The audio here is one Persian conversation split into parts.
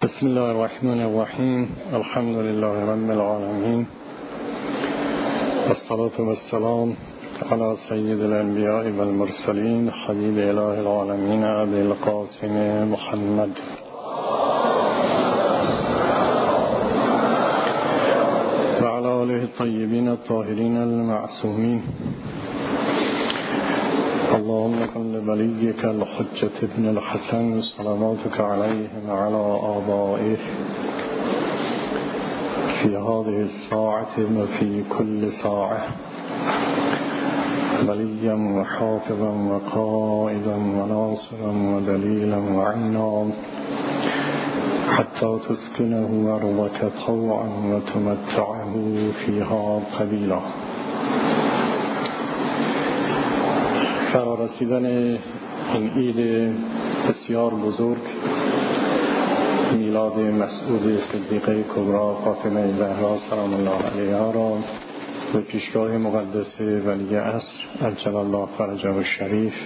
بسم الله الرحمن الرحیم. الحمد لله رب العالمین، والصلاة والسلام على سید الانبیاء والمرسلین، حبیب اله العالمین ابی القاسم محمد. و علی آله الطیبین الطاهرین المعصومین. اللهم كن لوليك الحجة ابن الحسن صلواتك عليه وعلى آبائه في هذه الساعة وفي كل ساعة وليا وحافظا وقائدا وناصرا ودليلا وعينا حتى تسكنه أرضك طوعا وتمتعه فيها قليلا. فرارسیدن این عید بسیار بزرگ، میلاد مسعود صدیقه کبری فاطمه زهرا سلام الله علیها را به پیشگاه مقدس ولی عصر عجل الله فرجه الشریف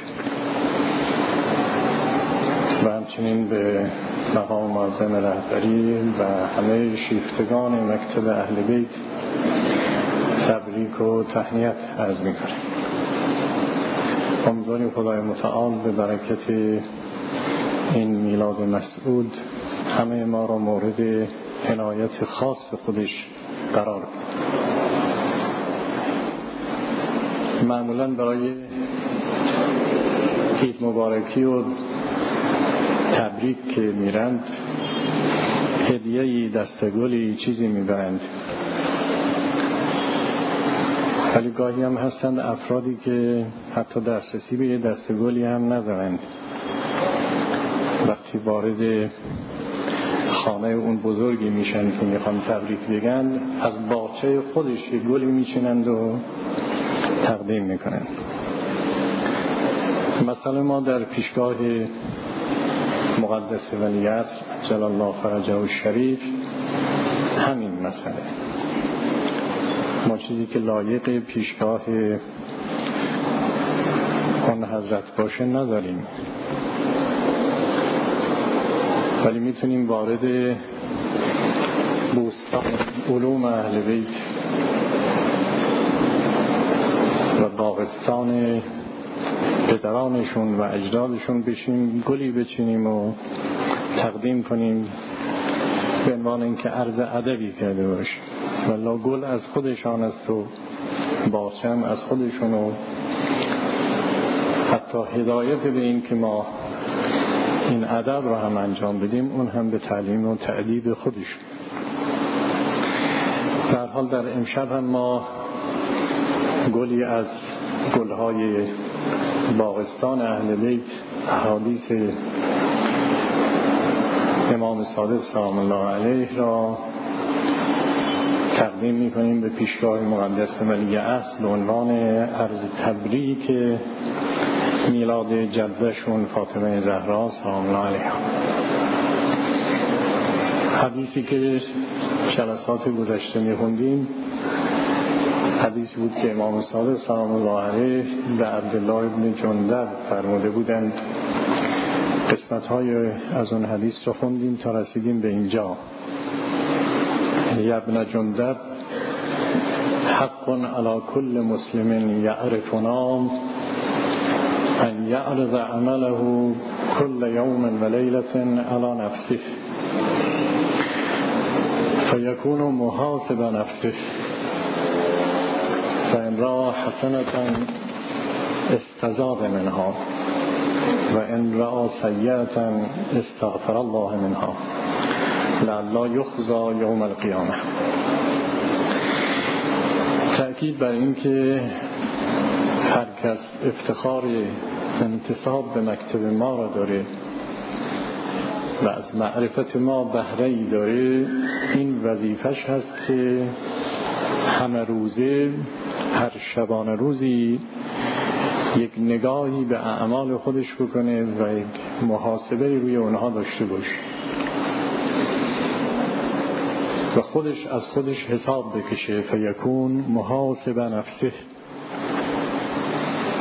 و همچنین به مقام معظم رهبری و همه شیفتگان مکتب اهل بیت تبریک و تهنیت عرض می‌کنم. امیدواریم خدای متعال به برکت این میلاد مسعود همه ما را مورد عنایت خاص خودش قرار بده. معمولا برای عید مبارکی و تبریک که میرند هدیه‌ای، دستگلی، چیزی میبرند، ولی گاهی هم هستند افرادی که حتی دسترسی به یه دستگلی هم ندارند. وقتی وارد خانه اون بزرگی میشن که میخوان تبریک بگن، از باغچه خودش یه گلی میچینند و تقدیم میکنند. مثلا ما در پیشگاه مقدس ولی عصر عجل الله فرجه الشریف همین مسئله، ما چیزی که لایق پیشگاه اون حضرت باشه نداریم، ولی میتونیم وارد بوستان علوم اهل بیت و باغستان پدرانشون و اجدادشون بشیم، گلی بچینیم و تقدیم کنیم به عنوان اینکه عرض ادبی کرده باشه. والله گل از خودشان است و باغچه هم از خودشون و حتی هدایت به این که ما این ادب رو هم انجام بدیم اون هم به تعلیم و تأدیب خودشون. در حال در امشب هم ما گلی از گلهای باغستان اهل بیت، احادیث امام صادق سلام الله علیه را تقدیم میکنیم به پیشگاه مقدس ولی عصر به عنوان عرض تبریک میلاد جدشون فاطمه زهرا سلام الله علیها. حدیثی که جلسات گذشته میخوندیم حدیثی بود که امام صادق سلام الله علیه به عبدالله ابن جندب فرموده بودند. قسمت‌های از اون حدیث رو خوندیم تا رسیدیم به اینجا: یا ابن جندب حق علی کل مسلم یعرفنا ان یعرض عمله کل یوم و لیلة علی نفسه فیکون محاسب نفسه فان را حسنة استزاد منها و ان را سیئة استغفر الله منها لعلا یخزی یوم القیامه. تأکید بر این که هر کس افتخار انتساب به مکتب ما را داره و از معرفت ما بهره‌ای داره، این وظیفش هست که همه روزه، هر شبانه روزی یک نگاهی به اعمال خودش بکنه و یک محاسبه روی اونها داشته باشه و خودش از خودش حساب بکشه. فیکون محاسب نفسه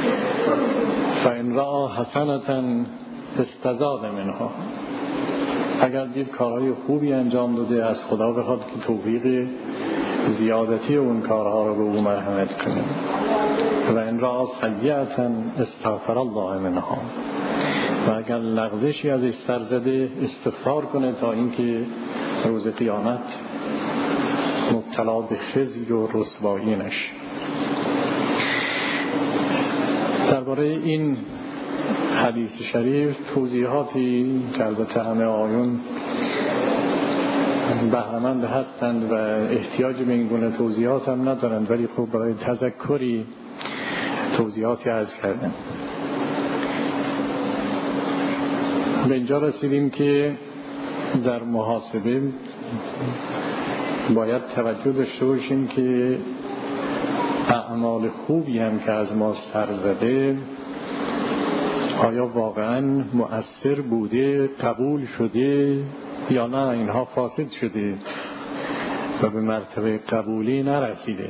فان را حسنة استزاد منها اگر دید کارهای خوبی انجام داده، از خدا بخواد که توفیق زیادتی اون کارها رو به او مرحمت کنه. و ان را سیئة استغفر الله منها، و اگر لغزشی ازش سر زده استغفار کنه تا اینکه روز قیامت مبتلا به خزی و رسوایی نشه. درباره این حدیث شریف توضیحاتی که البته همه آیون بهره‌مند هستند و احتیاج به این گونه توضیحات هم ندارند، ولی خب برای تذکری توضیحاتی عرض کردم. به اینجا رسیدیم که در محاسبه باید توجه داشته باشیم که اعمال خوبی هم که از ما سر زده آیا واقعا مؤثر بوده، قبول شده یا نه اینها فاسد شده و به مرتبه قبولی نرسیده.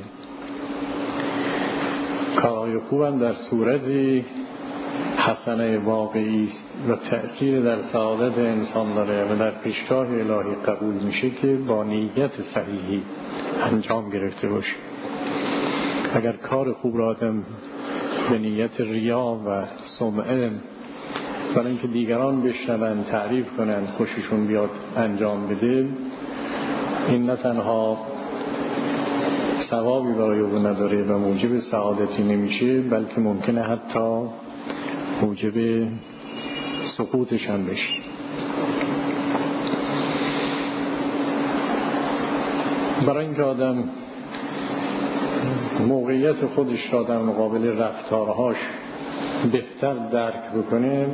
کارهای خوب هم در صورتی حسنه واقعی است و تأثیر در سعادت انسان داره و در پیشگاه الهی قبول میشه که با نیت صحیحی انجام گرفته باشه. اگر کار خوب را آدم به نیت ریا و سمعه برای اینکه دیگران بشنون، تعریف کنند، خوششون بیاد انجام بده، این نه تنها ثوابی برای او نداره و موجب سعادتی نمیشه، بلکه ممکنه حتی موجب سقوطش هم بشه. برای اینکه آدم موقعیت خودش را در مقابل رفتارهاش بهتر درک بکنه،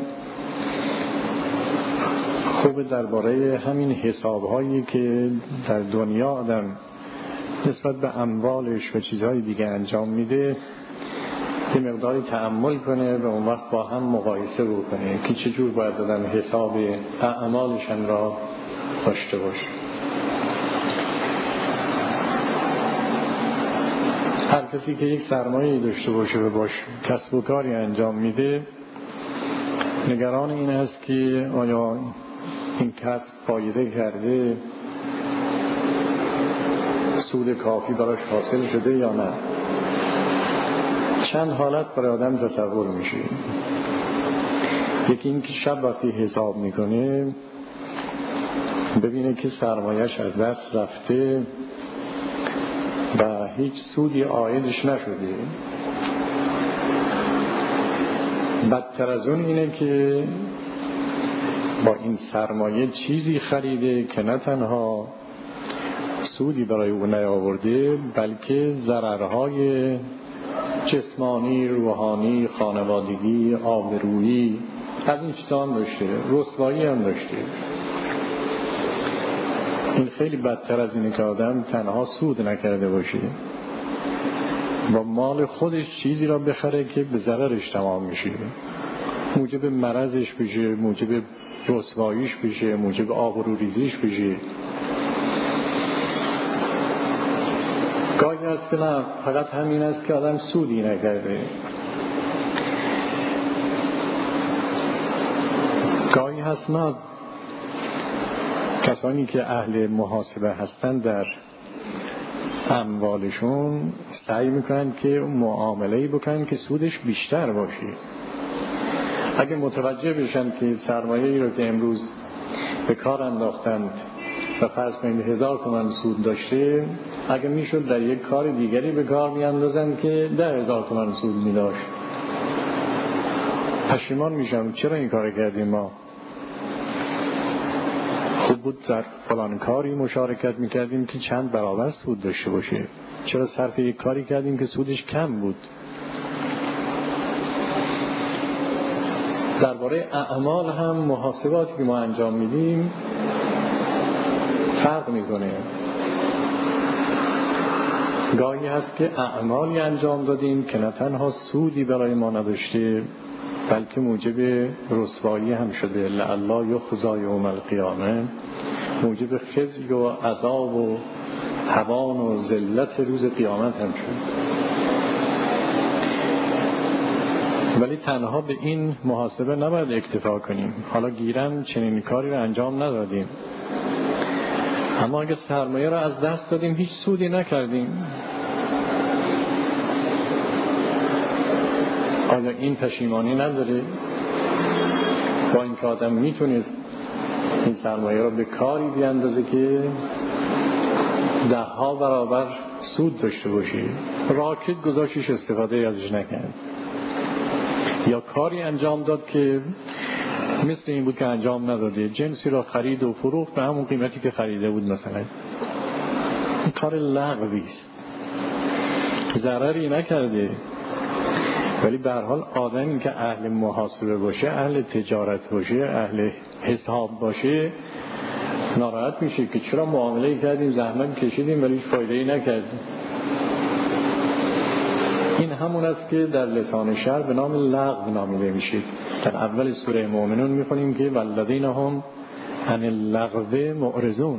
خوب درباره همین حسابهایی که در دنیا آدم نسبت به اموالش و چیزهای دیگه انجام میده یه مقداری تأمل کنه و اون وقت با هم مقایسه بکنه که چجور باید آدم حساب اعمالشان را داشته باشه. هر کسی که یک سرمایه داشته باشه و باش کسب و کاری انجام میده، نگران این است که آیا این کسب فایده کرده، سود کافی براش حاصل شده یا نه. چند حالت برای آدم تصور میشه. یکی این که شب وقتی حساب میکنه ببینه که سرمایه‌اش از دست رفته و هیچ سودی عایدش نشده. بدتر از اون اینه که با این سرمایه چیزی خریده که نه تنها سودی برای او نیاورده، بلکه ضررهای جسمانی، روحانی، خانوادگی، آبرویی از این چیزا هم داشته، رسوایی هم داشته. این خیلی بدتر از اینه که آدم تنها سود نکرده باشه، با مال خودش چیزی را بخره که به ضررش تمام میشه، موجب مرضش بشه، موجب رسواییش بشه، موجب آبروریزیش بشه. گاهی هست که نه، فقط همین است که آدم سودی نکرده. گاهی هست نه، کسانی که اهل محاسبه هستند در اموالشون سعی میکنند که معامله‌ای بکنند که سودش بیشتر باشه. اگه متوجه بشن که سرمایه‌ای رو که امروز به کار انداختند و فرض کنید 1000 تومان سود داشته، اگه میشد در یک کار دیگری به کار میاندازن که 10,000 تومان سود میداشت، پشیمان میشم چرا این کار کردیم. ما خوب بود در فلان کاری مشارکت میکردیم که چند برابر سود داشته باشه، چرا صرف یک کاری کردیم که سودش کم بود. درباره اعمال هم محاسباتی که ما انجام میدیم فرق میکنه. گاهی هست که اعمالی انجام دادیم که نه تنها سودی برای ما نداشته، بلکه موجب رسوایی هم شده. لعلا یخزی یوم القیامه، موجب خزی و عذاب و هوان و ذلت روز قیامت هم شد. ولی تنها به این محاسبه نباید اکتفا کنیم. حالا گیرن چنین کاری رو انجام ندادیم، اما اگه سرمایه رو از دست دادیم هیچ سودی نکردیم، آیا این پشیمانی نداره؟ با اینکه آدم میتونست این سرمایه رو به کاری بیاندازه که 10 برابر سود داشته باشی، راکت گذاشتش استفاده ازش نکرد، یا کاری انجام داد که مثل این بود که انجام نداده، جنسی را خرید و فروخت به همون قیمتی که خریده بود مثلا. این کار لغوی است، ضرری نکرده، ولی به هر حال آدمی که اهل محاسبه باشه، اهل تجارت باشه، اهل حساب باشه، ناراحت میشه که چرا معامله کردیم، زحمت کشیدیم ولی هیچ فایده‌ای نکردیم. این همون است که در لسان شرع به نام لغو نامیده میشه. در اول سوره مؤمنون میخونیم که والذین هم عن اللغو معرضون.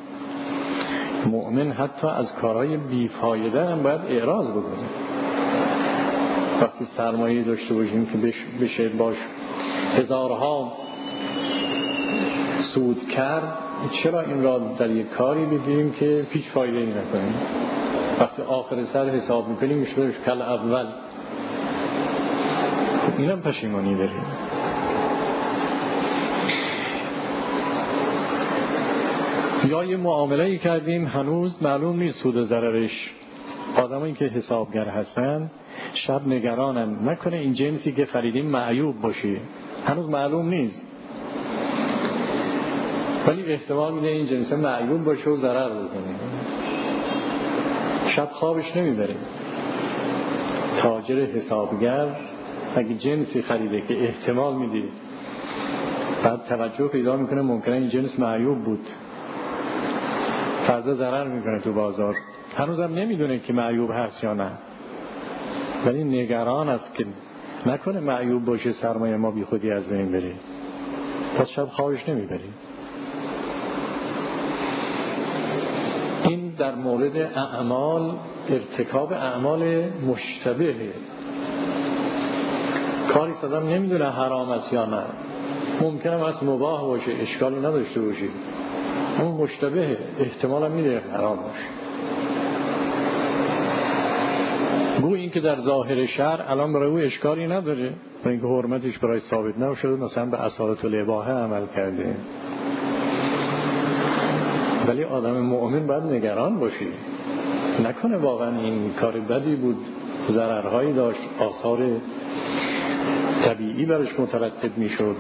مؤمن حتی از کارهای بیفایده هم باید اعراض بکنه. وقتی سرمایه داشته باشیم که بشه باش هزارها سود کرد، چرا این را در یک کاری بگیریم که هیچ فایده‌ای نکنیم؟ وقتی آخر سر حساب میکنیم میشه کل اول. اینم پشیمانی داریم. یا یه معامله‌ای کردیم هنوز معلوم نیست سود و ضررش، آدمایی که حسابگر هستن شب نگرانن نکنه این جنسی که خریدیم معیوب باشه، هنوز معلوم نیست، ولی احتمال میده این جنس معیوب باشه و ضرر بکنه. شب خوابش نمیبره. تاجر حسابگر اگه جنسی خریده که احتمال میده، بعد توجه پیدا میکنه ممکنه این جنس معیوب بود، فردا ضرر میکنه تو بازار، هنوزم نمیدونه که معیوب هست یا نه، ولی نگران است که نکنه معیوب باشه سرمایه ما بی خودی از بین بره، پس شب خوابش نمیبره. این در مورد اعمال، ارتکاب اعمال مشتبه، کاری آدم نمیدونه حرام است یا نه، ممکنه از مباح باشه، اشکالی نداشته باشه، اون مشتبه احتمالا میده حرام باشه. گو این که در ظاهر شرع الان برای او اشکالی نداره، برای اینکه حرمتش برای ثابت نشده، مثلا به اصالت الاباحه عمل کرده، ولی آدم مؤمن باید نگران باشی، نکنه واقعا این کار بدی بود، ضررهایی داشت، آثار طبیعی برش مترتب میشد،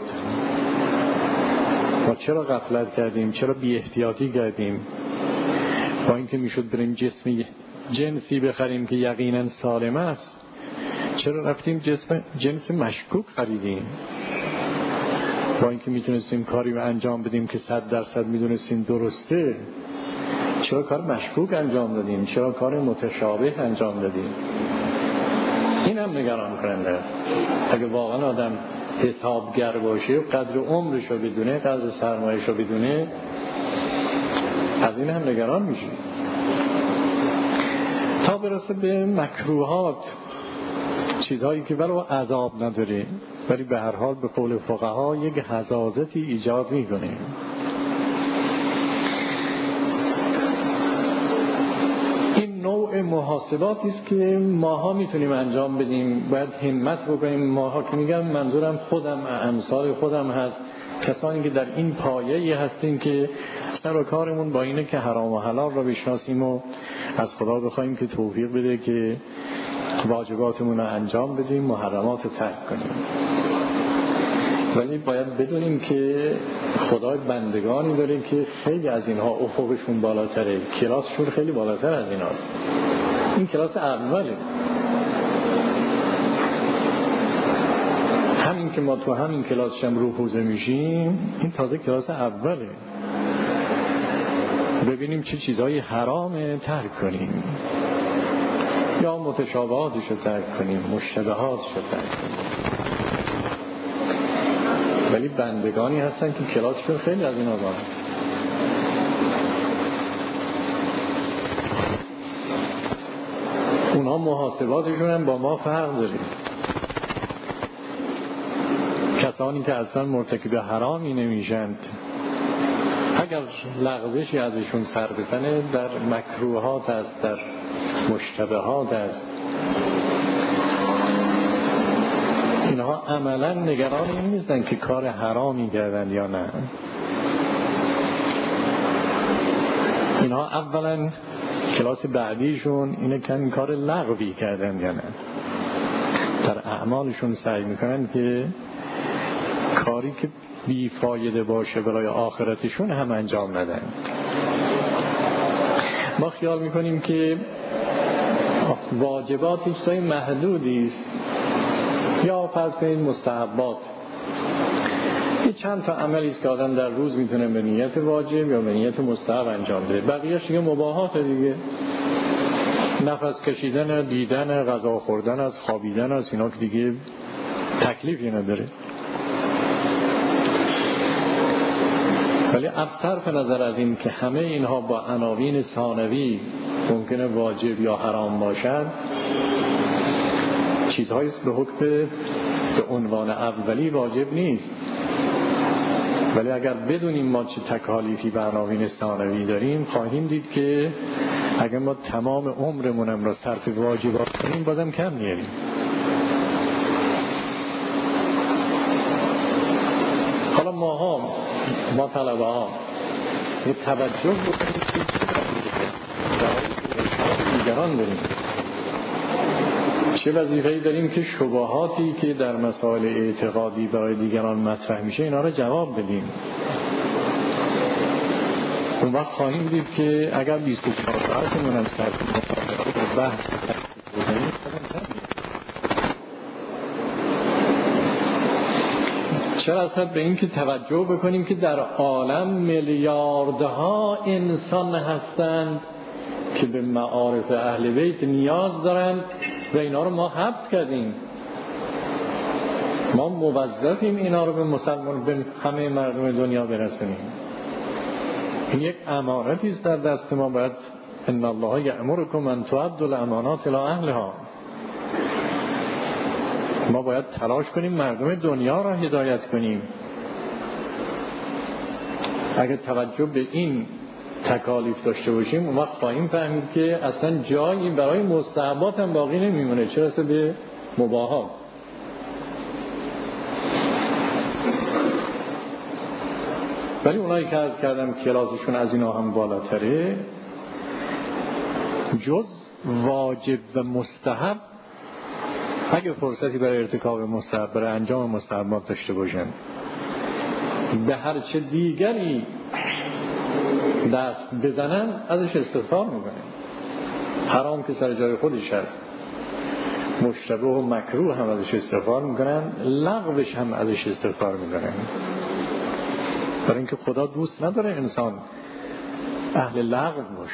ما چرا غفلت کردیم، چرا بی احتیاطی کردیم، با اینکه میشد بریم جنسی بخریم که یقینا سالم است، چرا رفتیم جنس مشکوک خریدیم، با اینکه میتونستیم کاری رو انجام بدیم که 100% میدونستیم درسته، چرا کار مشکوک انجام دادیم، چرا کار متشابه انجام دادیم. این هم نگران کننده است. اگه واقعا آدم حسابگر باشه و قدر عمرش رو بدونه، قدر سرمایه‌اش رو بدونه، از این هم نگران میشه. تا برسه به مکروهات، چیزهایی که ولو عذاب نداره ولی به هر حال به قول فقها یک حزازتی ایجاد میکنه. این نوع محاسباتی است که ماها میتونیم انجام بدیم، باید همت بکنیم. ماها که میگم منظورم خودم، امثال خودم هست، کسانی که در این پایه‌ای هستیم که سر و کارمون با اینه که حرام و حلال را بشناسیم و از خدا بخوایم که توفیق بده که واجباتمون رو انجام بدیم، محرمات رو ترک کنیم. ولی باید بدونیم که خدای بندگانی داره که خیلی از اینها افقشون بالاتره، کلاسشون خیلی بالاتر از ایناست. این کلاس اوله. همین که ما تو همین کلاسش هم روپوزه میشیم، این تازه کلاس اوله. ببینیم چه چیزایی حرامه ترک کنیم، یا متشابهاتش رو ترک کنیم، مشتبهاتش رو ترک کنیم. ولی بندگانی هستن که کلاسشون خیلی از این آقا، اونا محاسباتشون هم با ما فرق داره. کسانی که اصلا مرتکب حرامی نمیشند اگر لغزشی ازشون سر بزنه در مکروهات است، در مشتبهات است، اینها عملا نگران این نیستن که کار حرامی کردن یا نه. اینها اولا کلاس بعدیشون اینه که این کار لغوی کردن یا نه. در اعمالشون سعی میکنن که کاری که بیفایده باشه برای آخرتشون هم انجام ندن. ما خیال میکنیم که واجبات چیزای محدودی است، یا فرض کنید مستحبات، یه چند تا عملی است که آدم در روز میتونه به نیت واجب یا به نیت مستحب انجام بده. بقیه‌اش دیگه مباحات دیگه، نفس کشیدن، دیدن، غذا خوردن است، خوابیدن است، اینا که دیگه تکلیفی نداره. ولی صرف نظر از این که همه اینها با عناوین ثانوی ممکنه واجب یا حرام باشد، چیزهایی به حکم به عنوان اولی واجب نیست. ولی اگر بدونیم ما چه تکالیفی به عناوین ثانوی داریم، خواهیم دید که اگر ما تمام عمرمونم را صرف واجبات کنیم بازم کم میاریم. حالا ما طلبه ها یه توجه بکنیم که دیگران داریم، چه وظیفه‌ای داریم که شبهاتی که در مسائل اعتقادی برای دیگران مطرح میشه اینا رو جواب بدیم. اون وقت خواهیم دید که اگر 24 ساعتمون هم صرف بحث بزنیم، چرا اصلا به این که توجه بکنیم که در عالم میلیاردها انسان هستند که به معارف اهل بیت نیاز دارند و اینا رو ما حفظ کردیم. ما موظفیم اینا رو به مسلمان، به همه مردم دنیا برسونیم. این یک امانتی است در دست ما. باید ان الله یأمرکم ان تؤدوا الامانات الی اهلها. ما باید تلاش کنیم مردم دنیا را هدایت کنیم. اگر توجه به این تکالیف داشته باشیم، اون وقت خواهیم فهمید که اصلا جایی برای مستحبات هم باقی نمیمونه، چه رسه به مباحات. ولی اونایی که عرض کردم کلاسشون از اینا هم بالاتره، جز واجب و مستحب اگه فرصتی برای ارتکاب مستحب، برای انجام مستحبات داشته باشن، به هر چه دیگری دست بزنن ازش استغفار میکنن. حرام که سر جای خودش هست، مشتبه و مکروه هم ازش استغفار میکنن، لغوش هم ازش استغفار میکنن. برای اینکه خدا دوست نداره انسان اهل لغو باشه.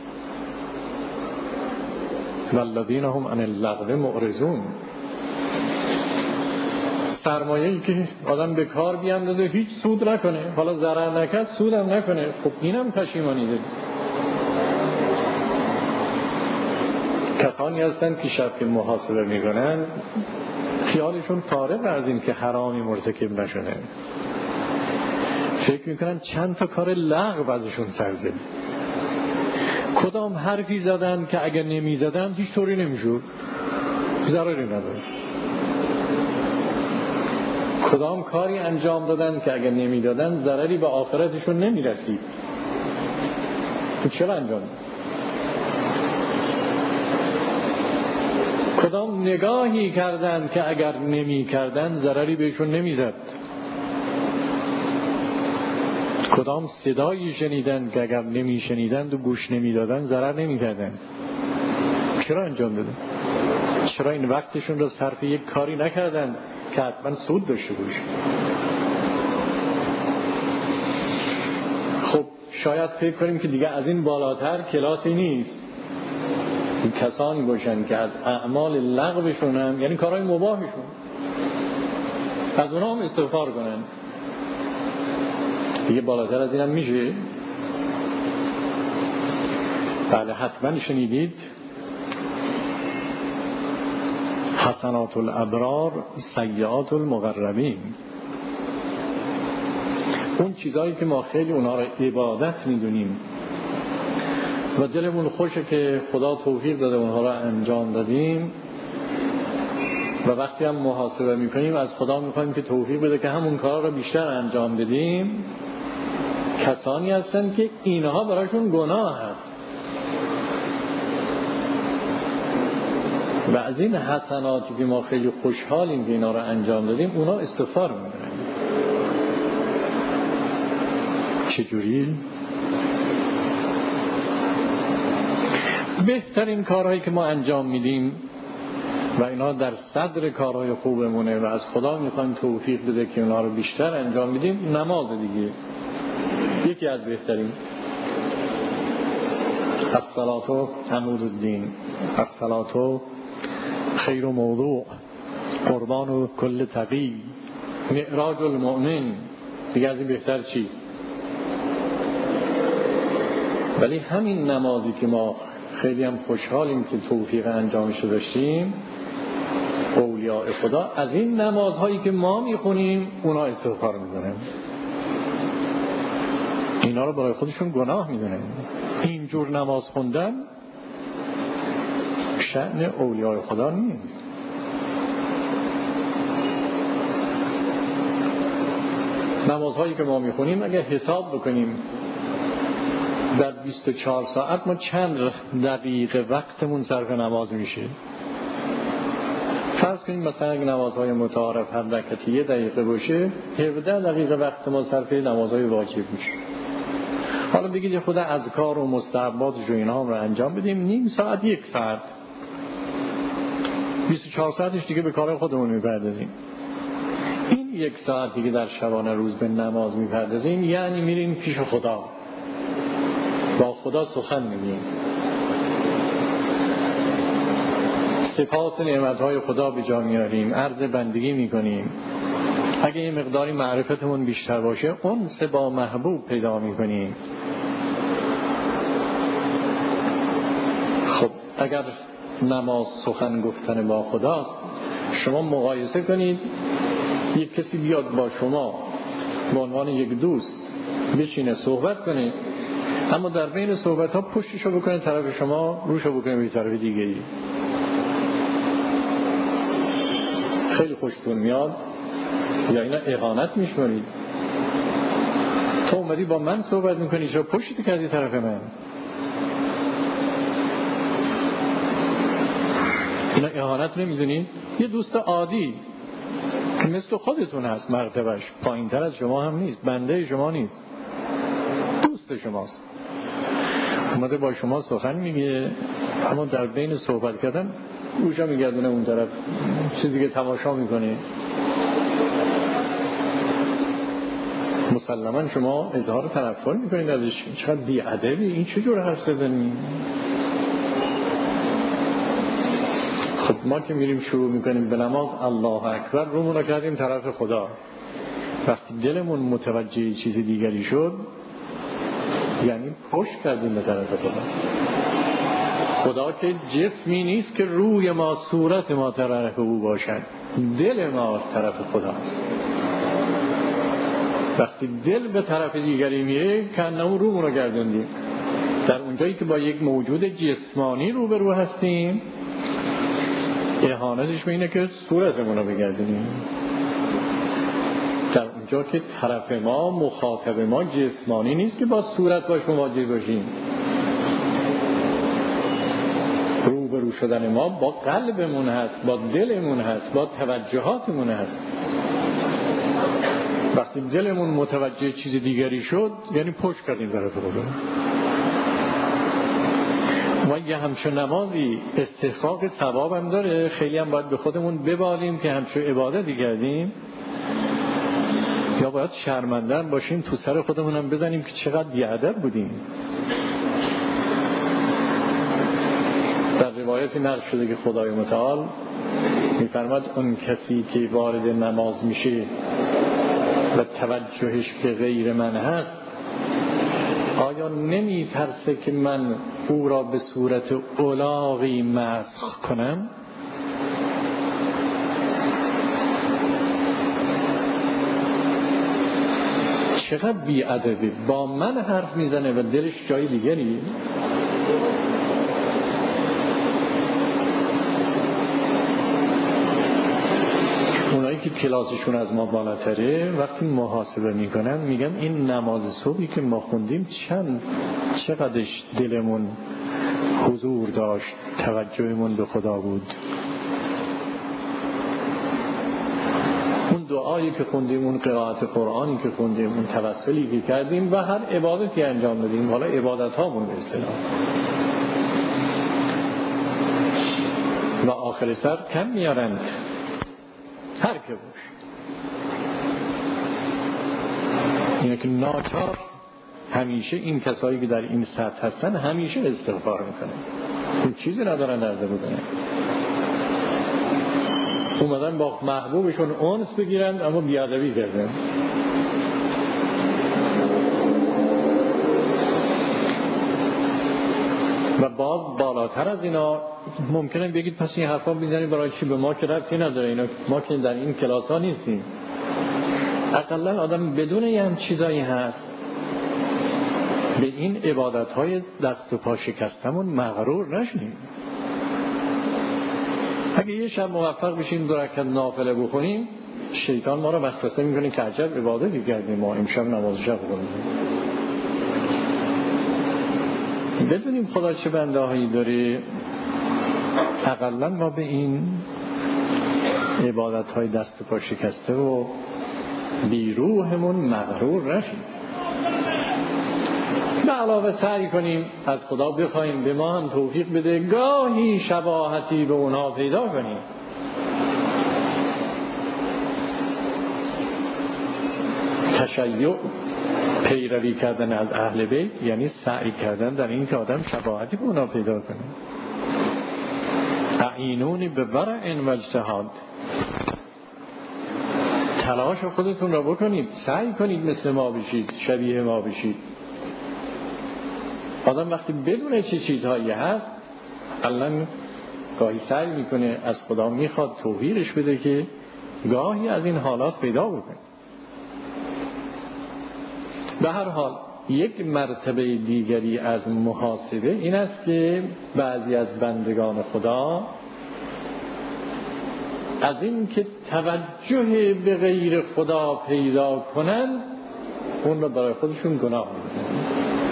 والذین هم عن اللغو معرضون. سرمایه‌ای که آدم به کار بیاندازه هیچ سود نکنه، حالا ضرر نکرد سودم نکنه، خب اینم پشیمانی داره. کسانی هستن که شب که محاسبه میکنن خیالشون فارغ از این که حرامی مرتکب نشونه، فکر میکنن چند تا کار لغو ازشون سر زد، کدام حرفی زدن که اگر نمی زدن هیچ طوری نمیشد، ضرری نداره، کدام کاری انجام دادن که اگر نمی دادن ضرری به آخرتشون نمی رسید، تو چرا انجام دادن؟ کدام نگاهی کردن که اگر نمی کردن ضرری بهشون نمی زد، کدام صدایی شنیدن که اگر نمی شنیدن و گوش نمی دادن ضرر نمی کردن، چرا انجام دادن؟ چرا این وقتشون رو صرف یک کاری نکردن که حتما سود داشته باشه؟ خب شاید فکر کنیم که دیگه از این بالاتر کلاسی نیست. این کسانی باشن که از اعمال لغوشون هم، یعنی کارهای مباحشون، از اونا هم استغفار کنن. دیگه بالاتر از این هم میشه؟ بله حتما شنیدید حسنات الابرار سیئات المقربین. اون چیزایی که ما خیلی اونها را عبادت میدونیم و دلمون خوشه که خدا توفیق داده اونها را انجام دادیم و وقتی هم محاسبه میکنیم از خدا میخوایم که توفیق بده که همون کار را بیشتر انجام بدیم، کسانی هستن که اینها براشون گناه هست و از این حسناتی که ما خیلی خوشحالیم که اینا را انجام دادیم اونا استغفار میکنن. چجوری؟ بهترین کارهایی که ما انجام میدیم و اینا در صدر کارهای خوبمونه و از خدا میخوایم توفیق بده که اونا رو بیشتر انجام میدیم، نماز دیگه یکی از بهترین. الصلاة عمود الدین، الصلاة خیر موضوع، قربان کل تقی، معراج المؤمن، دیگه از این بهتر چی؟ ولی همین نمازی که ما خیلی هم خوشحالیم که توفیق انجامش داشتیم، اولیاء خدا از این نمازهایی که ما میخونیم اونا استغفار میکنن، اینا رو برای خودشون گناه میدونن. اینجور نماز خوندن شأن اولیاء خدا نیست. نمازهایی که ما میخونیم اگه حساب بکنیم در 24 ساعت ما چند دقیقه وقتمون صرف نماز میشه، فرض کنیم مثلا اگه نمازهای متعارف هر رکعتی 1 دقیقه باشه، 17 دقیقه وقت ما صرف نمازهای واجب میشه. حالا بگید خود اذکار و مستحبات و اینا رو انجام بدیم، نیم ساعت 1 ساعت، 24 ساعتش دیگه به کار خودمون میپردازیم. این 1 ساعتی که در شبانه روز به نماز میپردازیم یعنی میریم پیش خدا، با خدا سخن میگیم، سپاس نعمتهای خدا به جا میاریم، عرض بندگی میکنیم. اگه یه مقداری معرفتمون بیشتر باشه انس با محبوب پیدا میکنیم. خب اگر نماز سخن گفتن با خداست، شما مقایسه کنید یک کسی بیاد با شما به عنوان یک دوست بشینه صحبت کنه، اما در بین صحبت ها پشتشو بکنه طرف شما، روشو بکنه به طرف دیگری، خیلی خوشتون میاد یا اینا اهانت میشمارید؟ تو اومدی با من صحبت میکنی، چرا پشت کردی طرف من؟ اینا اهانت نمیدونید؟ یه دوست عادی که مثل خودتون هست، مرتبهش پایین تر از شما هم نیست، بنده شما نیست، دوست شماست، اومده با شما سخن میگه، اما در بین صحبت کردن گوشا میگردونه اون طرف، چیز دیگه تماشا میکنه. مسلما شما اظهار تنفر میکنید ازش، چقدر بی‌ادبی، این چه جور حرف زدنی؟ خب ما که میریم شروع میکنیم به نماز، الله اکبر رومون رو کردیم طرف خدا، وقتی دلمون متوجه چیز دیگری شد یعنی پشت کردیم به طرف خدا. خدا که جسمی نیست که روی ما صورت ما طرف او باشد، دل ما طرف خداست. وقتی دل به طرف دیگری میره کنه رومون رو گردوندیم. در اونجایی که با یک موجود جسمانی روبرو هستیم اهانتش به اینه که صورتمون رو بگردونیم. در اونجا که طرف ما، مخاطب ما جسمانی نیست که با صورت باش مواجه باشیم، روبرو شدن ما با قلبمون هست، با دلمون هست، با توجهاتمون هست. وقتی دلمون متوجه چیز دیگری شد یعنی پشت کردیم طرف خدا. ما یه همچون نمازی استحقاق ثواب هم داره، خیلی هم باید به خودمون ببالیم که همچون عبادتی کردیم، یا باید شرمنده باشیم تو سر خودمون هم بزنیم که چقدر بی‌ادب بودیم. در روایتی نقل شده که خدای متعال می‌فرماد اون کسی که وارد نماز میشه و توجهش به غیر من هست، آیا نمی‌ترسه که من او را به صورت الاغی مسخ کنم؟ چقدر بی‌ادبه، با من حرف میزنه و دلش جای دیگری. اونایی که کلاسشون از ما بالاتره وقتی محاسبه میکنن میگن این نماز صبحی که ما خوندیم چقدرش دلمون حضور داشت، توجهمون به خدا بود. اون دعایی که خوندیم، اون قرائت قرآنی که خوندیم، اون توسلی که کردیم و هر عبادتی انجام دادیم، حالا عبادت هامون به اصطلاح، و آخر سر کم میارند هر که باش. اینه که ناچار همیشه این کسایی که در این سطح هستن همیشه استغفار میکنن، این چیزی ندارن درده بودن، اومدن با محبوبشون انس بگیرن اما بیادبی کردن. و باز بالاتر از اینا ممکنه بگید پس این حرفا میزنی برای چی؟ به ما که ربطی نداره، اینا ما که در این کلاس ها نیستیم. اقلا آدم بدون یه هم چیزایی هست به این عبادت های دست و پا شکستمون مغرور نشیم. اگه یه شب موفق بشیم 2 رکعت نافله بخونیم، شیطان ما رو وسوسه میکنه که عجب عبادتی کردیم ما امشب نماز شب بخونیم. بدونیم خدا چه بنده هایی داره، اقلا ما به این عبادت های دست و پا شکسته و بیروحمون مغرور نشیم. به علاوه سعی کنیم از خدا بخوایم به ما هم توفیق بده گاهی شباهتی به اونها پیدا کنیم. تشیع پیروی کردن از اهل بیت یعنی سعی کردن در این که آدم شباهتی به اونها پیدا کنه. اعینونی به ورع و اجتهاد، تلاش خودتون را بکنید، سعی کنید مثل ما بشید، شبیه ما بشید. آدم وقتی بدونه چه چیزهایی هست الان گاهی سعی میکنه از خدا میخواد توفیقش بده که گاهی از این حالات پیدا بکنه. به هر حال یک مرتبه دیگری از محاسبه این است که بعضی از بندگان خدا از این که توجه به غیر خدا پیدا کنند اون رو برای خودشون گناه میکنند.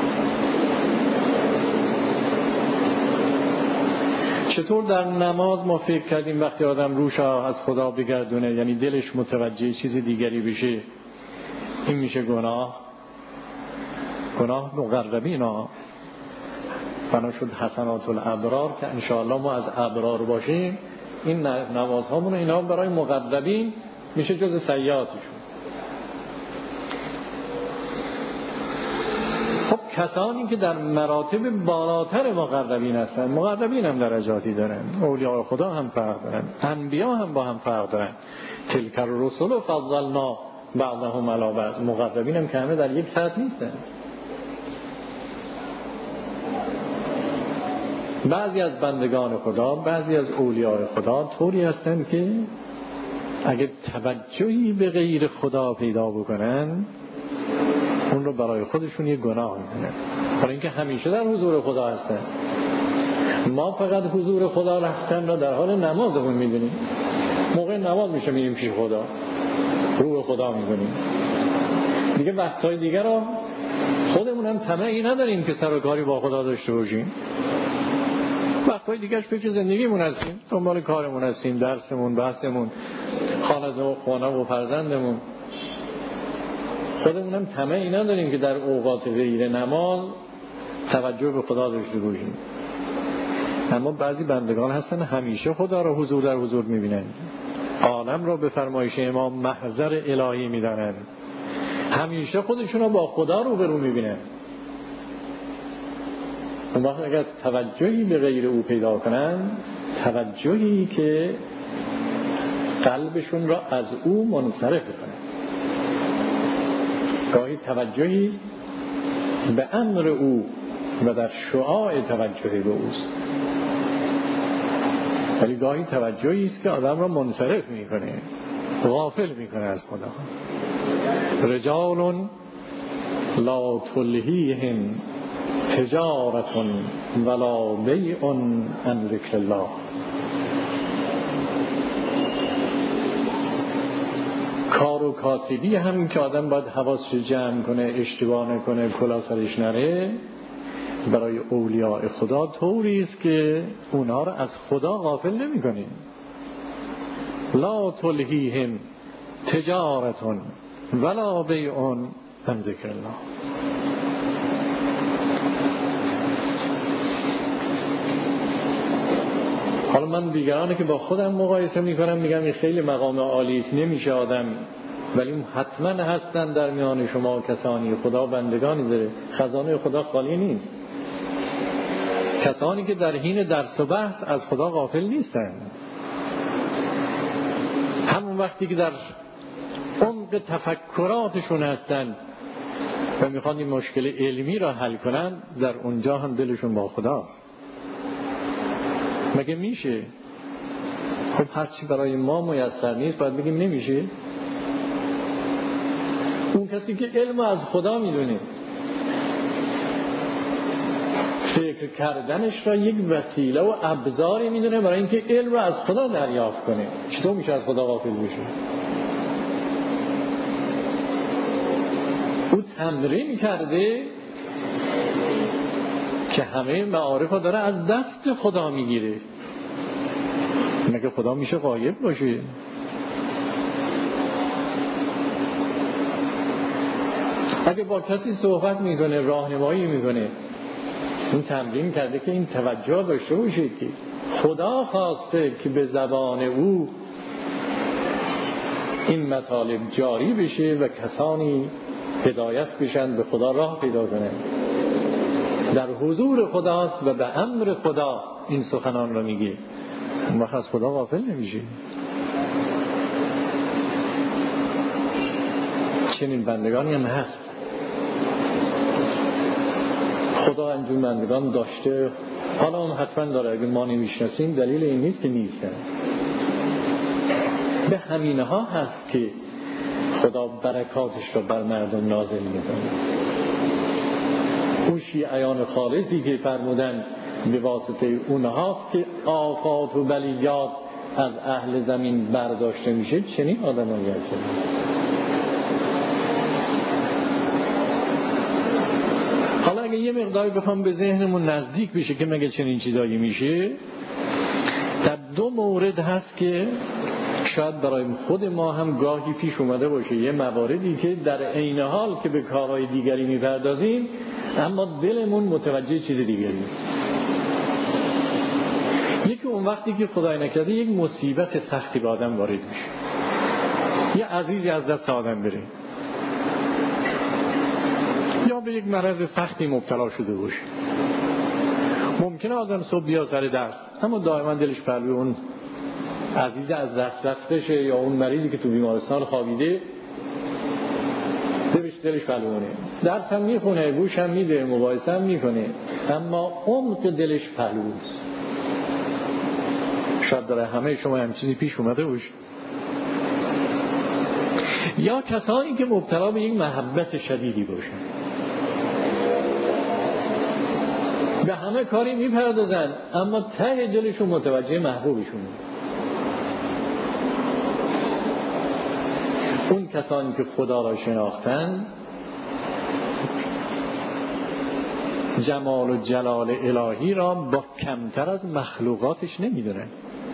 چطور در نماز ما فکر کردیم وقتی آدم روش از خدا بگردونه یعنی دلش متوجه چیز دیگری بشه این میشه گناه مقربین ها. بنا شد حسنات الابرار که انشاءالله ما از ابرار باشیم، این نمازهامون اینا برای مقربین میشه جز سیئاتشون. خب کسانی که در مراتب بالاتر مقربین هستن، مقربین هم درجاتی دارن، اولیاء خدا هم فرق دارن، انبیا هم با هم فرق دارن. تلک الرسل فضلنا بعضهم علی بعض، مقربین هم که همه در یک سطح نیستن. بعضی از بندگان خدا، بعضی از اولیاء خدا طوری هستن که اگه توجهی به غیر خدا پیدا بکنن اون رو برای خودشون یه گناه میکنن، برای اینکه همیشه در حضور خدا هستن. ما فقط حضور خدا رفتن رو در حال نمازمون میدونیم، موقع نماز میشه میریم پیش خدا، روح خدا میکنیم دیگه. وقتهای دیگر رو خودمون هم طمعی نداریم که سر و کاری با خدا داشته باشیم. وقتهای دیگرش فکر زندگیمون هستیم، دنبال کارمون هستیم، درسمون، بحثمون، خانه و فرزندمون. خودمون هم طمعی نداریم که در اوقات غیر نماز توجه به خدا داشته باشیم. اما بعضی بندگان هستن همیشه خدا را حضور در حضور میبینند، عالم را به فرمایش امام محضر الهی میدانند، همیشه خودشون را با خدا روبرو میبینند. اون وقت اگر توجهی به غیر او پیدا کنن، توجهی که قلبشون را از او منصرف کنه، گاهی توجهی به امر او و در شعاع توجه به اوست، ولی گاهی توجهی است که آدم را منصرف میکنه، غافل میکنه از خدا. رجال لا تلهیهم تجارت ولا بیع عن ذکر الله. کار و کاسبی همین که آدم باید حواسش جمع کنه، اشتباه نکنه، کلا سرش نره، برای اولیاء خدا طوری است که اونها رو از خدا غافل نمی کنیم. لا تلهیهم تجارت ولا بیع عن ذکر الله. حالا من دیگرانه که با خودم مقایسه میکنم میگم این خیلی مقام عالی است، نمیشه آدم، ولی حتما هستن در میان شما کسانی، خدا بندگانی داره، خزانه خدا خالی نیست، کسانی که در حین درس و بحث از خدا غافل نیستن. همون وقتی که در عمق تفکراتشون هستن و میخوان این مشکل علمی را حل کنن، در اونجا هم دلشون با خداست. مگه میشه؟ خب هرچی برای ما میسر نیست باید بگیم نمیشه. اون کسی که علم از خدا میدونه، فکر کردنش را یک وسیله و ابزاری میدونه برای اینکه علم را از خدا دریافت کنه، چطور میشه از خدا غافل بشه؟ او تمرین کرده که همه معارف ها داره از دست خدا میگیره. مگه خدا میشه غایب باشه؟ اگه با کسی صحبت میکنه، راهنمایی میکنه، این تمرین کرده که این توجه داشته باشه که خدا خواسته که به زبان او این مطالب جاری بشه و کسانی هدایت بشن، به خدا راه پیدا کنن. در حضور خداست و به امر خدا این سخنان رو میگه. اون وقت از خدا غافل نمیشه. چنین بندگانی هم هست. خدا انجام بندگان داشته، حالا هم حتما داره. اگه ما نمیشناسیم دلیل این نیست که نیستن. به همینه ها هست که خدا برکاتش رو بر مردم نازل میکنه. اون شیعیان خالصی که فرمودن به واسطه اونها که آفات و بلیات از اهل زمین برداشته میشه، چنین آدم هایی هستن. حالا اگه یه مقداری بخوام به ذهنمون نزدیک بشه که مگه چنین چیزایی میشه، در دو مورد هست که شاید برای خود ما هم گاهی پیش اومده باشه. یه مواردی که در عین حال که به کارهای دیگری میپردازیم اما دلمون متوجه چیز دیگری است. یکی اون وقتی که خدای نکرده یک مصیبت سختی به آدم وارد میشه، یه عزیزی از دست آدم بره، یا به یک مرض سختی مبتلا شده باشه. ممکنه آدم صبح بیا سر درس اما دائما دلش پروی اون عزیز از دست رفتشه، یا اون مریضی که تو بیمارستان خوابیده دلش پروانه. درس هم میخونه، گوش هم میده، مباحثه هم میکنه، اما عمق دلش پروست. شاید داره همه شما هم چیزی پیش اومده باشه. یا کسانی که مبتلا به یک محبت شدیدی باشن، به همه کاری میپردازن اما ته دلشون متوجه محبوبشون. اون کسانی که خدا را شناختن جمال و جلال الهی را با کمتر از مخلوقاتش نمیدونن.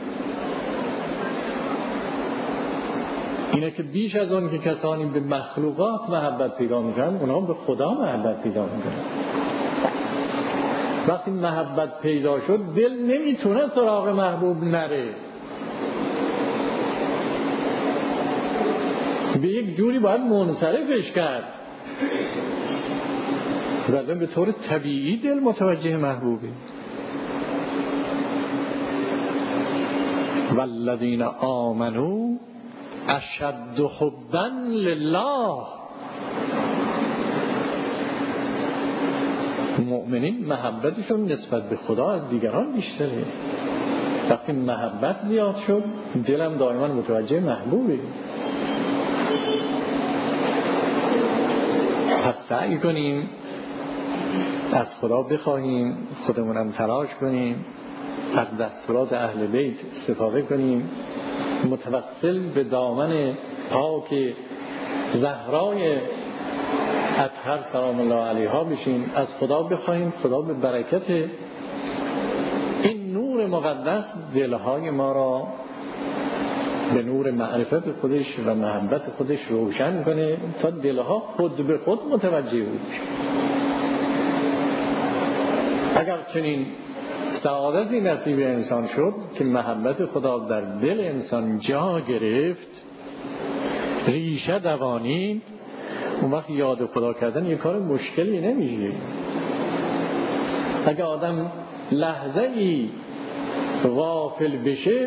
اینه که بیش از اون که کسانی به مخلوقات محبت پیدا میکنن، اونا به خدا محبت پیدا میکنن. وقتی محبت پیدا شد دل نمیتونه سراغ محبوب نره، به یک جوری باید منصرفش کرد. ولی به طور طبیعی دل متوجه محبوبه. والذین آمنوا اشد حبا لله. مؤمنین محبتشون نسبت به خدا از دیگران بیشتره. وقتی محبت زیاد شد دلم دائما متوجه محبوبه. پس سعی کنیم از خدا بخواهیم، خودمونم تلاش کنیم، از دستورات اهل بیت استفاده کنیم، متوسل به دامن پاک زهرای اطهر سلام الله علیها بشیم، از خدا بخواهیم خدا به برکت این نور مقدس دلهای ما را به نور معرفت خودش و محبت خودش روشن کنه تا دلها خود به خود متوجه بشه. اگر چنین سعادتی نصیب انسان شد که محبت خدا در دل انسان جا گرفت، ریشه دوانید، اون وقت یاد خدا کردن یک کار مشکلی نمیشه. اگر آدم لحظه ای غافل بشه،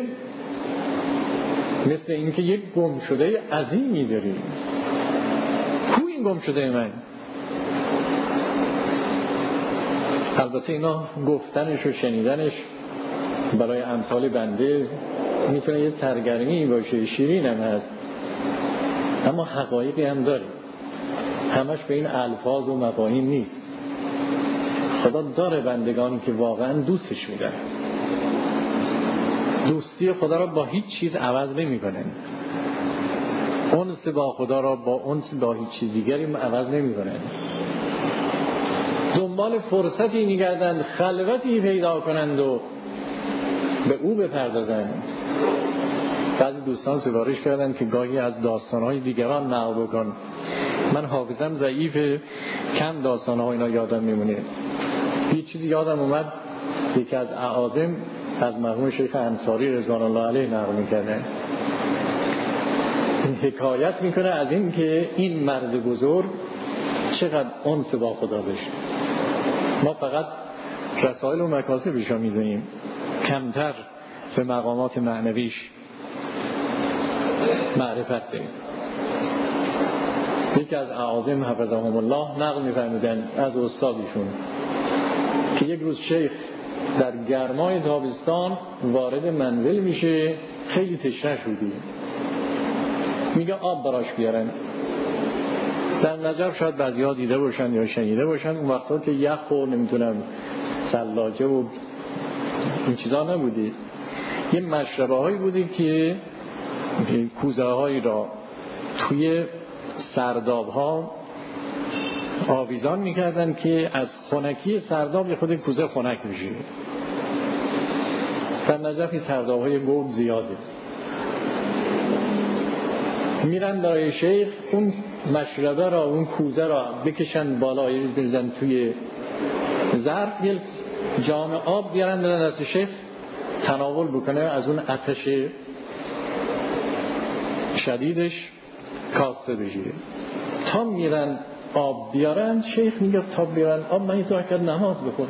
مثل اینکه یک گم شده عظیمی داری. کو این گم شده من؟ البته اینا گفتنش و شنیدنش برای امثال بنده میتونه یه سرگرمی باشه، شیرین هم هست، اما حقایقی هم داره، همش به این الفاظ و مفاهیم نیست. خدا داره بندگانی که واقعا دوستش میدن. دوستی خدا را با هیچ چیز عوض نمی کنن. انس با خدا را با انس با هیچ چیز دیگری عوض نمی کنن. دنبال فرصتی میگردند خلوتی پیدا کنند و به او بپردازند. بعضی دوستان سفارش کردند که گاهی از داستانهای دیگران نقل بکن. من حافظم ضعیفه، کم داستانها اینا یادم میمونه. یه چیزی یادم اومد، یکی از اعاظم از مرحوم شیخ انصاری رضوان الله علیه نقل میکنه، این حکایت میکنه از این که این مرد بزرگ چقدر انس با خدا داشت. ما فقط رسائل و مکاسبش رو میدونیم، کمتر به مقامات معنویش معرفت داریم. یکی از اعاظم حفظهم الله نقل میفرمودن از استادشون که یک روز شیخ در گرمای تابستان وارد منزل میشه، خیلی تشنه شده، میگه آب براش بیارن. در نجف شاید بعضی‌ها دیده باشن یا شنیده باشن، اون وقتا که یخ و نمیتونم ثلاجه و این چیزا نبودی، یه مشربه هایی بودی که کوزه هایی را توی سرداب ها آویزان میکردن که از خنکی سرداب یه خود کوزه خنک میشه. در نجف سرداب های گود زیاده. میرن برای شیخ اون مشربه را، اون کوزه را بکشن بالا، بریزن توی ظرف، یک جام آب بیارن در دست شیخ تناول بکنه، از اون آتش شدیدش کاسته بشه. تا میرن آب بیارن، شیخ میگه تا بیارن آب من این رکعت نماز بخونم.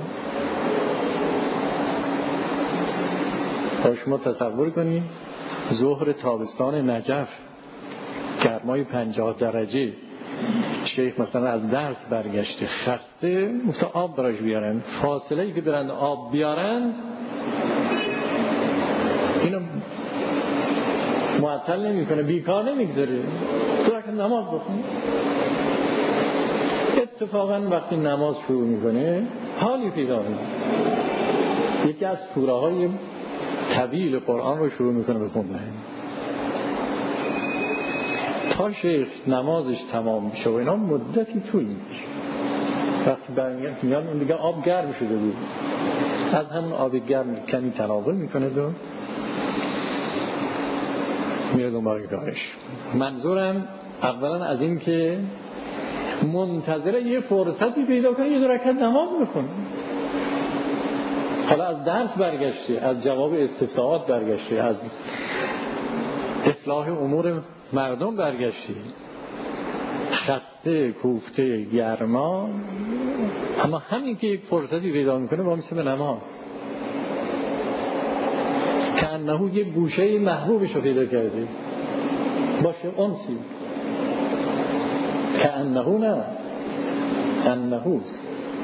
شما تصور کنید ظهر تابستان نجف، گرمای 50 درجه، شیخ مثلا از درس برگشته خسته، مثلا آب براش بیارن، فاصله ای که برن آب بیارن اینو معطل نمی کنه، بیکار نمیگذاره، تو رکعت نماز بخون. اتفاقا وقتی نماز شروع میکنه حالی پیدا میکنه، یکی از سوره های طویل قرآن رو شروع میکنه بخوندن تا شیخ نمازش تمام میشه و اینا مدتی طول میشه. وقتی برمیاد اون دیگه آب گرم شده بود، از همون آب گرم کمی تناول میکنه و میره دنبال کارش. منظورم اولا از این که منتظر یه فرصتی پیدا کنه یه رکعت نماز بخونه. حالا از درس برگشته، از جواب استفسارات برگشته، از اصلاح امور مردم برگشته، خسته کوفته گرما، اما همین که یک فرصتی پیدا میکنه با مثل به نماز که انهو یک گوشه محبوبش رو پیدا کرده باشه انسی که انهو نه انهوست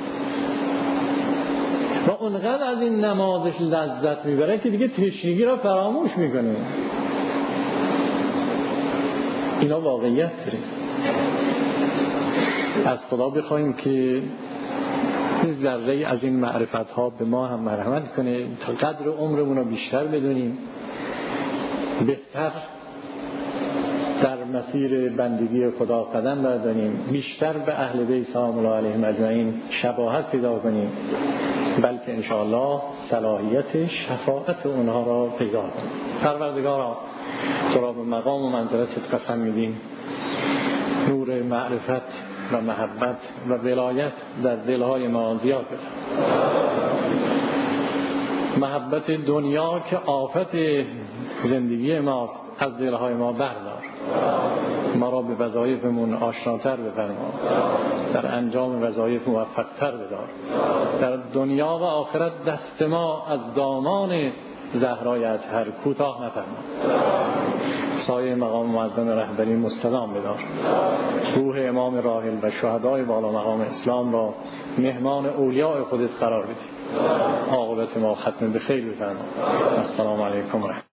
و اونقدر از این نمازش لذت میبره که دیگه تشنگی را فراموش میکنه. اینا واقعیت داره. از خدا بخوایم که این ذره از این معرفت ها به ما هم مرحمت کنه تا قدر عمرمون رو بیشتر بدونیم، بهتر در مسیر بندگی خدا قدم برداریم، بیشتر به اهل بیت سلام الله علیهم اجمعین شباهت پیدا کنیم، بلکه انشاءالله صلاحیت شفاعت اونها را پیدا کنیم. پروردگارا تو را به مقام و منزلتت قسم میدیم، نور معرفت و محبت و ولایت در دلهای ما زیاد بفرما. محبت دنیا که آفت زندگی ماست از دلهای ما بردار، ما را به وظایفمون آشناتر بفرما، در انجام وظایف موفقتر بدار، در دنیا و آخرت دست ما از دامان زهرای اطهر کوتاه نفرما، سایه مقام معظم رهبری مستدام بدار، روح امام راحل و شهدای بالا مقام اسلام را مهمان اولیاء خودت قرار بدید، عاقبت ما ختم به خیر بفرما. السلام علیکم و رحمت الله.